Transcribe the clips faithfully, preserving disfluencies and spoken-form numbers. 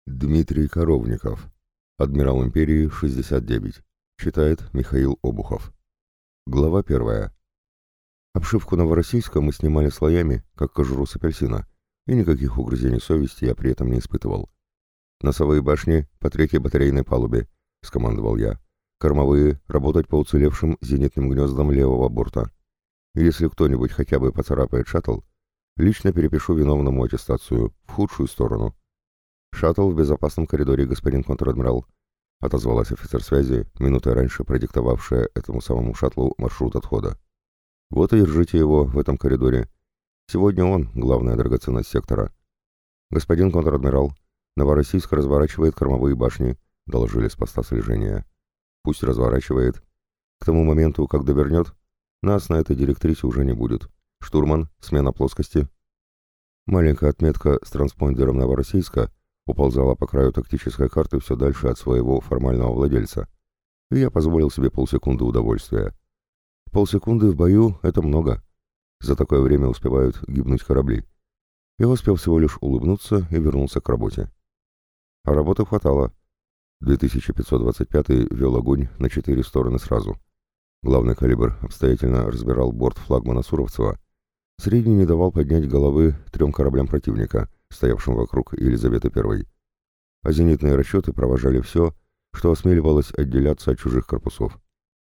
Дмитрий Коровников. Адмирал империи шестьдесят девять. Читает Михаил Обухов. Глава первая. Обшивку Новороссийска мы снимали слоями, как кожуру с апельсина, и никаких угрызений совести я при этом не испытывал. «Носовые башни по третьей батарейной палубе», — скомандовал я. «Кормовые — работать по уцелевшим зенитным гнездам левого борта. Если кто-нибудь хотя бы поцарапает шаттл, лично перепишу виновному аттестацию в худшую сторону». «Шаттл в безопасном коридоре, господин контр-адмирал», — отозвалась офицер связи, минутой раньше продиктовавшая этому самому шаттлу маршрут отхода. «Вот и держите его в этом коридоре. Сегодня он — главная драгоценность сектора». «Господин контр-адмирал, Новороссийск разворачивает кормовые башни», — доложили с поста слежения. «Пусть разворачивает. К тому моменту, как довернет, нас на этой директрисе уже не будет. Штурман, смена плоскости». Маленькая отметка с транспондером Новороссийска уползала по краю тактической карты все дальше от своего формального владельца, и я позволил себе полсекунды удовольствия. Полсекунды в бою — это много. За такое время успевают гибнуть корабли. Я успел всего лишь улыбнуться и вернулся к работе. А работы хватало. две тысячи пятьсот двадцать пятый вел огонь на четыре стороны сразу. Главный калибр обстоятельно разбирал борт флагмана Суровцева. Средний не давал поднять головы трем кораблям противника, стоявшим вокруг Елизаветы Первой. А зенитные расчеты провожали все, что осмеливалось отделяться от чужих корпусов.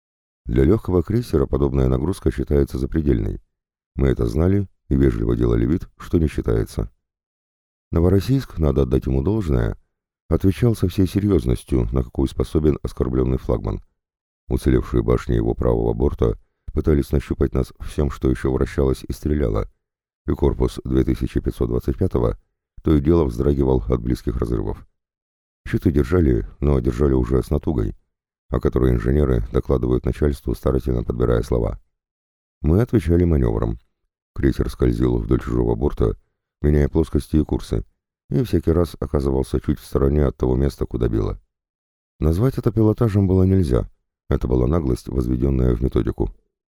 Для легкого крейсера подобная нагрузка считается запредельной. Мы это знали и вежливо делали вид, что не считается. Новороссийск, надо отдать ему должное, отвечал со всей серьезностью, на какую способен оскорбленный флагман. Уцелевшие башни его правого борта пытались нащупать нас всем, что еще вращалось и стреляло, и корпус две тысячи пятьсот двадцать пятого то и дело вздрагивал от близких разрывов. Щиты держали, но держали уже с натугой, о которой инженеры докладывают начальству, старательно подбирая слова. Мы отвечали маневром. Крейсер скользил вдоль чужого борта, меняя плоскости и курсы, и всякий раз оказывался чуть в стороне от того места, куда било. Назвать это пилотажем было нельзя, это была наглость, возведенная в методику.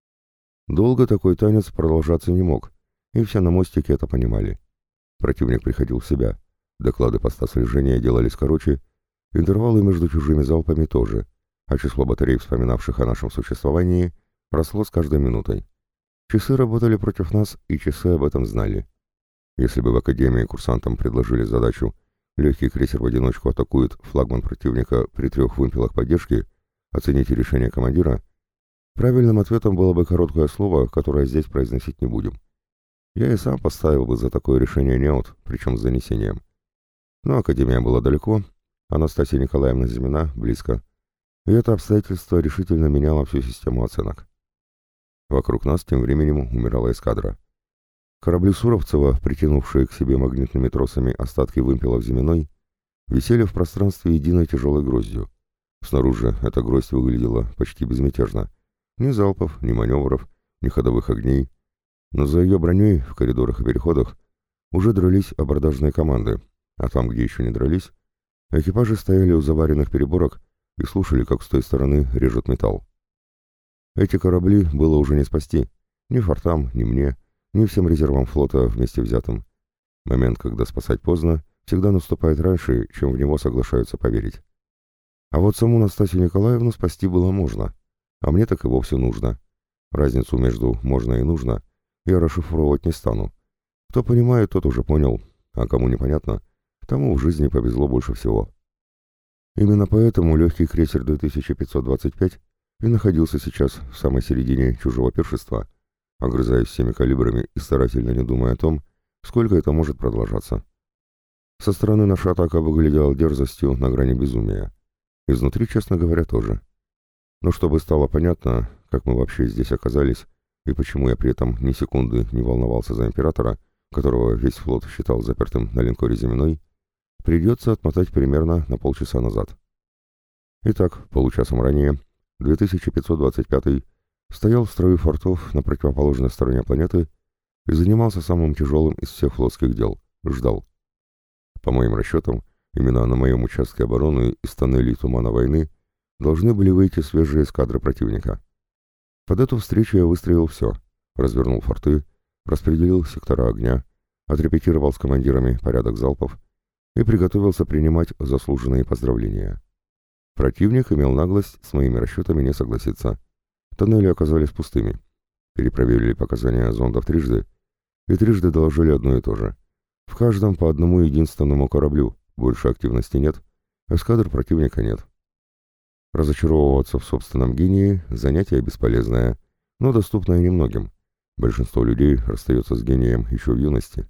Долго такой танец продолжаться не мог, и все на мостике это понимали. Противник приходил в себя, доклады поста слежения делались короче, интервалы между чужими залпами тоже, а число батарей, вспоминавших о нашем существовании, росло с каждой минутой. Часы работали против нас, и часы об этом знали. Если бы в Академии курсантам предложили задачу «Легкий крейсер в одиночку атакует флагман противника при трех вымпелах поддержки», оцените решение командира, правильным ответом было бы короткое слово, которое здесь произносить не будем. Я и сам поставил бы за такое решение неуд, причем с занесением. Но Академия была далеко, а Настасья Николаевна Зимина близко, и это обстоятельство решительно меняло всю систему оценок. Вокруг нас тем временем умирала эскадра. Корабли Суровцева, притянувшие к себе магнитными тросами остатки вымпелов Зиминой, висели в пространстве единой тяжелой гроздью. Снаружи эта гроздь выглядела почти безмятежно. Ни залпов, ни маневров, ни ходовых огней. Но за ее броней в коридорах и переходах уже дрались абордажные команды, а там, где еще не дрались, экипажи стояли у заваренных переборок и слушали, как с той стороны режет металл. Эти корабли было уже не спасти, ни фортам, ни мне, ни всем резервам флота вместе взятым. Момент, когда спасать поздно, всегда наступает раньше, чем в него соглашаются поверить. А вот саму Настасью Николаевну спасти было можно, а мне так и вовсе нужно. Разницу между «можно» и «нужно» я расшифровывать не стану. Кто понимает, тот уже понял, а кому непонятно, тому в жизни повезло больше всего. Именно поэтому легкий крейсер две тысячи пятьсот двадцать пять и находился сейчас в самой середине чужого пиршества, огрызаясь всеми калибрами и старательно не думая о том, сколько это может продолжаться. Со стороны наша атака выглядела дерзостью на грани безумия. Изнутри, честно говоря, тоже. Но чтобы стало понятно, как мы вообще здесь оказались, и почему я при этом ни секунды не волновался за императора, которого весь флот считал запертым на линкоре Зиминой, придется отмотать примерно на полчаса назад. Итак, получасом ранее, две тысячи пятьсот двадцать пятый стоял в строю фортов на противоположной стороне планеты и занимался самым тяжелым из всех флотских дел — ждал. По моим расчетам, именно на моем участке обороны из тоннелей тумана войны должны были выйти свежие эскадры противника. Под эту встречу я выстроил все, развернул форты, распределил сектора огня, отрепетировал с командирами порядок залпов, и приготовился принимать заслуженные поздравления. Противник имел наглость с моими расчетами не согласиться. Тоннели оказались пустыми. Перепроверили показания зондов трижды, и трижды доложили одно и то же. В каждом по одному единственному кораблю, больше активности нет, эскадр противника нет. Разочаровываться в собственном гении – занятие бесполезное, но доступное немногим. Большинство людей расстается с гением еще в юности.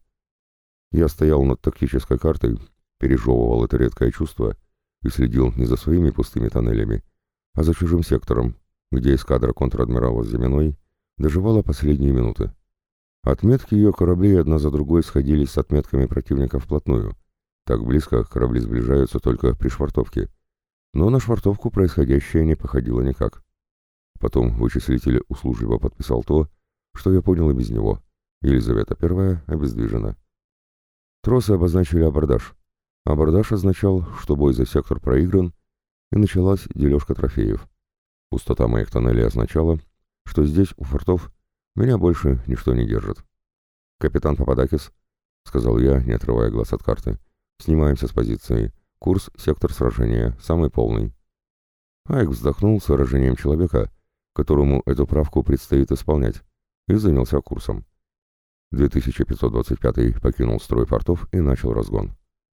Я стоял над тактической картой, пережевывал это редкое чувство и следил не за своими пустыми тоннелями, а за чужим сектором, где эскадра контр-адмирала Зиминой доживала последние минуты. Отметки ее кораблей одна за другой сходились с отметками противника вплотную. Так близко корабли сближаются только при швартовке. Но на швартовку происходящее не походило никак. Потом вычислитель услужливо подписал то, что я понял и без него. Елизавета Первая обездвижена. Тросы обозначили абордаж. Абордаж означал, что бой за сектор проигран, и началась дележка трофеев. Пустота моих тоннелей означала, что здесь, у фортов, меня больше ничто не держит. «Капитан Пападакис», — сказал я, не отрывая глаз от карты, — «снимаемся с позиции. Курс — сектор сражения, самый полный». Айк вздохнул с выражением человека, которому эту правку предстоит исполнять, и занялся курсом. две тысячи пятьсот двадцать пятый покинул строй фортов и начал разгон.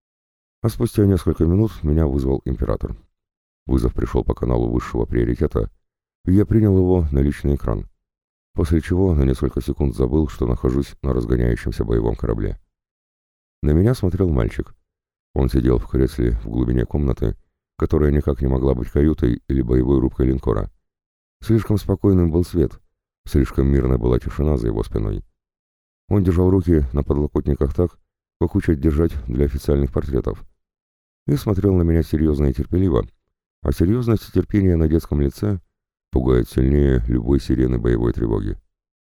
А спустя несколько минут меня вызвал император. Вызов пришел по каналу высшего приоритета, и я принял его на личный экран, после чего на несколько секунд забыл, что нахожусь на разгоняющемся боевом корабле. На меня смотрел мальчик. Он сидел в кресле в глубине комнаты, которая никак не могла быть каютой или боевой рубкой линкора. Слишком спокойным был свет, слишком мирной была тишина за его спиной. Он держал руки на подлокотниках так, как учат держать для официальных портретов, и смотрел на меня серьезно и терпеливо, а серьезность и терпение на детском лице пугает сильнее любой сирены боевой тревоги.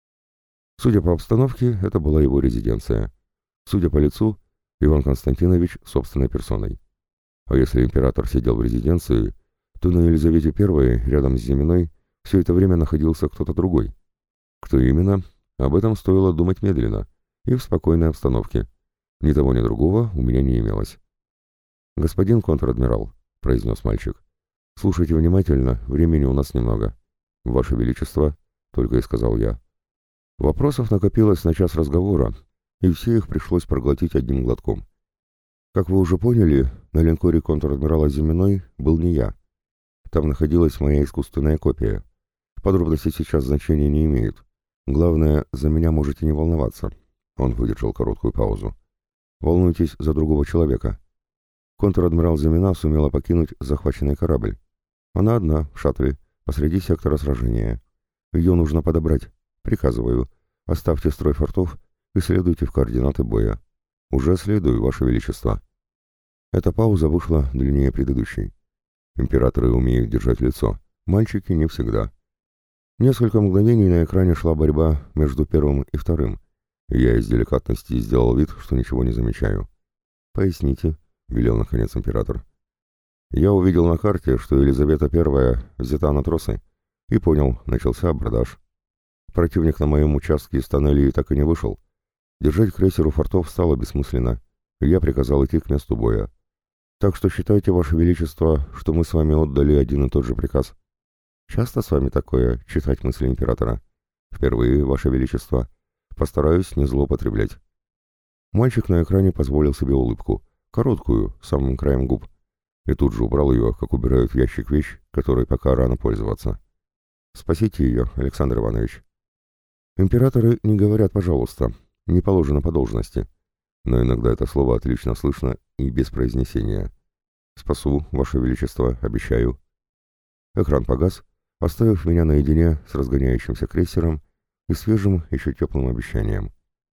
Судя по обстановке, это была его резиденция. Судя по лицу, Иван Константинович собственной персоной. А если император сидел в резиденции, то на Елизавете Первой, рядом с Зиминой, все это время находился кто-то другой. Кто именно? Об этом стоило думать медленно и в спокойной обстановке. Ни того, ни другого у меня не имелось. «Господин контр-адмирал», — произнес мальчик, — «слушайте внимательно, времени у нас немного». «Ваше Величество», — только и сказал я. Вопросов накопилось на час разговора, и все их пришлось проглотить одним глотком. Как вы уже поняли, на линкоре контр-адмирала Зиминой был не я. Там находилась моя искусственная копия. Подробности сейчас значения не имеют. Главное, за меня можете не волноваться. Он выдержал короткую паузу. Волнуйтесь за другого человека. Контр-адмирал Зимина сумела покинуть захваченный корабль. Она одна, в шаттле, посреди сектора сражения. Ее нужно подобрать. Приказываю, оставьте строй фортов и следуйте в координаты боя. Уже следую, Ваше Величество. Эта пауза вышла длиннее предыдущей. Императоры умеют держать лицо, мальчики не всегда. Несколько мгновений на экране шла борьба между первым и вторым. Я из деликатности сделал вид, что ничего не замечаю. «Поясните», — велел наконец император. Я увидел на карте, что Елизавета Первая взята на тросы, и понял, начался абордаж. Противник на моем участке из тоннелей так и не вышел. Держать крейсер у фортов стало бессмысленно, и я приказал идти к месту боя. Так что считайте, Ваше Величество, что мы с вами отдали один и тот же приказ. Часто с вами такое, читать мысли императора? Впервые, Ваше Величество. Постараюсь не злоупотреблять. Мальчик на экране позволил себе улыбку, короткую, самым краем губ, и тут же убрал ее, как убирают в ящик вещь, которой пока рано пользоваться. Спасите ее, Александр Иванович. Императоры не говорят «пожалуйста», не положено по должности, но иногда это слово отлично слышно и без произнесения. «Спасу, Ваше Величество, обещаю». Экран погас, оставив меня наедине с разгоняющимся крейсером и свежим, еще теплым обещанием.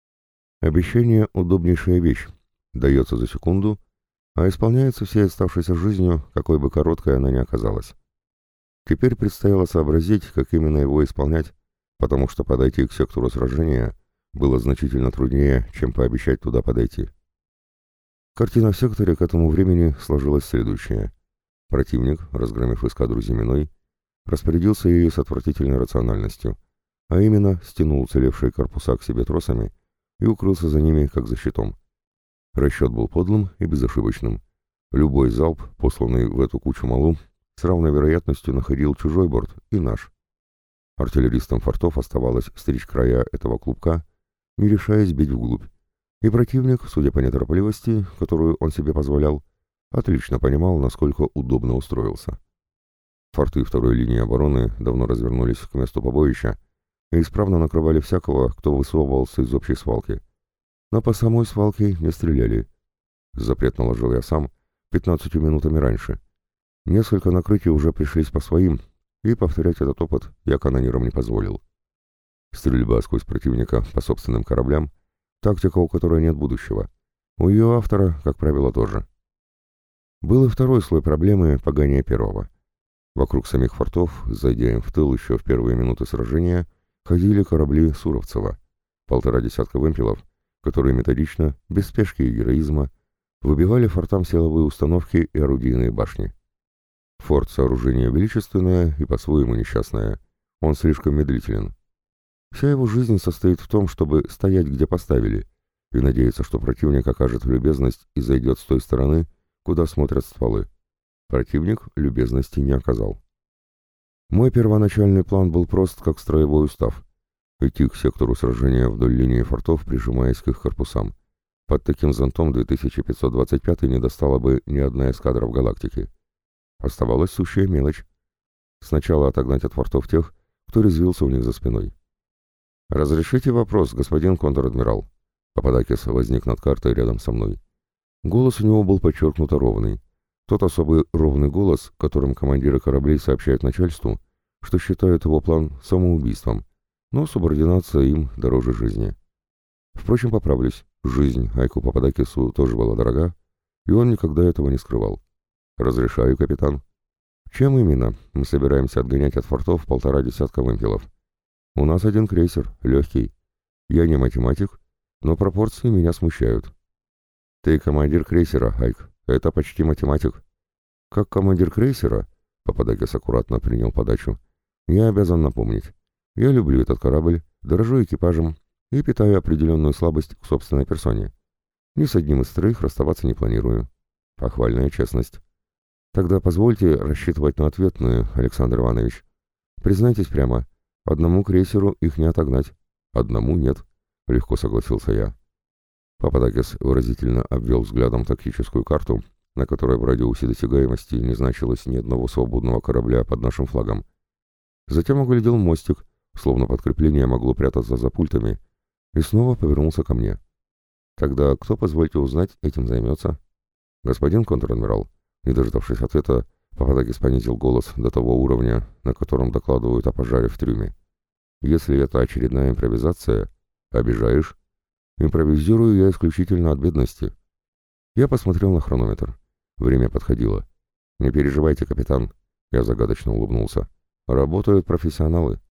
Обещание — удобнейшая вещь, дается за секунду, а исполняется всей оставшейся жизнью, какой бы короткой она ни оказалась. Теперь предстояло сообразить, как именно его исполнять, потому что подойти к сектору сражения было значительно труднее, чем пообещать туда подойти. Картина в секторе к этому времени сложилась следующая. Противник, разгромив эскадру Зиминой, распорядился ею с отвратительной рациональностью, а именно стянул уцелевшие корпуса к себе тросами и укрылся за ними, как за щитом. Расчет был подлым и безошибочным. Любой залп, посланный в эту кучу малу, с равной вероятностью находил чужой борт и наш. Артиллеристам фортов оставалось стричь края этого клубка, не решаясь бить вглубь. И противник, судя по неторопливости, которую он себе позволял, отлично понимал, насколько удобно устроился. Форты второй линии обороны давно развернулись к месту побоища и исправно накрывали всякого, кто высовывался из общей свалки. Но по самой свалке не стреляли. Запрет наложил я сам пятнадцатью минутами раньше. Несколько накрытий уже пришлись по своим, и повторять этот опыт я канонирам не позволил. Стрельба сквозь противника по собственным кораблям — тактика, у которой нет будущего. У ее автора, как правило, тоже. Был и второй слой проблемы погония первого. Вокруг самих фортов, зайдя им в тыл еще в первые минуты сражения, ходили корабли Суровцева, полтора десятка вымпелов, которые методично, без спешки и героизма, выбивали фортам силовые установки и орудийные башни. Форт — сооружение величественное и по-своему несчастное. Он слишком медлителен. Вся его жизнь состоит в том, чтобы стоять, где поставили, и надеяться, что противник окажет любезность и зайдет с той стороны, куда смотрят стволы. Противник любезности не оказал. Мой первоначальный план был прост, как строевой устав. Идти к сектору сражения вдоль линии фортов, прижимаясь к их корпусам. Под таким зонтом две тысячи пятьсот двадцать пятый не достала бы ни одна эскадра в галактике. Оставалась сущая мелочь. Сначала отогнать от фортов тех, кто резвился у них за спиной. «Разрешите вопрос, господин контр-адмирал?» Пападакис возник над картой рядом со мной. Голос у него был подчеркнуто ровный. Тот особый ровный голос, которым командиры кораблей сообщают начальству, что считают его план самоубийством, но субординация им дороже жизни. Впрочем, поправлюсь, жизнь Айку Пападакису тоже была дорога, и он никогда этого не скрывал. «Разрешаю, капитан». «Чем именно мы собираемся отгонять от фортов полтора десятка вымпелов? У нас один крейсер, легкий. Я не математик, но пропорции меня смущают». «Ты командир крейсера, Айк. Это почти математик». «Как командир крейсера», — Пападакис аккуратно принял подачу, — «я обязан напомнить. Я люблю этот корабль, дорожу экипажем и питаю определенную слабость к собственной персоне. Ни с одним из троих расставаться не планирую». Похвальная честность. «Тогда позвольте рассчитывать на ответную, Александр Иванович. Признайтесь прямо, одному крейсеру их не отогнать». «Одному нет», — легко согласился я. Пападакис выразительно обвел взглядом тактическую карту, на которой в радиусе досягаемости не значилось ни одного свободного корабля под нашим флагом. Затем оглядел мостик, словно подкрепление могло прятаться за пультами, и снова повернулся ко мне. «Тогда кто, позвольте узнать, этим займется?» «Господин контр-адмирал», не дождавшись ответа, Пападакис понизил голос до того уровня, на котором докладывают о пожаре в трюме. «Если это очередная импровизация, обижаешь? Импровизирую я исключительно от бедности». Я посмотрел на хронометр. Время подходило. «Не переживайте, капитан», — я загадочно улыбнулся. «Работают профессионалы».